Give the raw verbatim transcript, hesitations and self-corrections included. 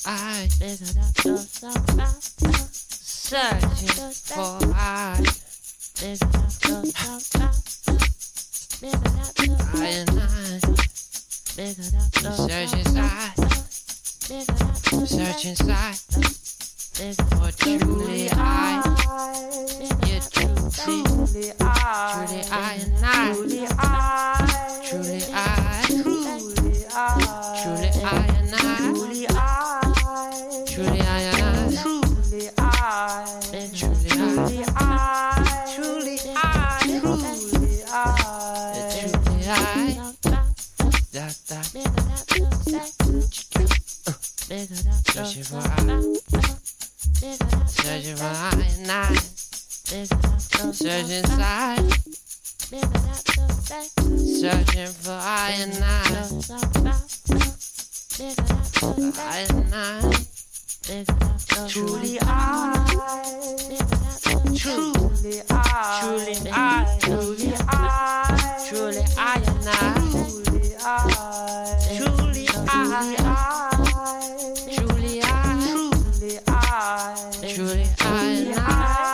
I searching for I I and I search inside, search inside for truly I, yeah, truly, truly I and I, truly I, truly I, truly I and I, truly I, truly I and I, truly I, truly I, truly I, truly I, truly I, da da, searching for I, searching for I and I, searching inside, searching for I and I, I and I, truly I, truly I, truly I, truly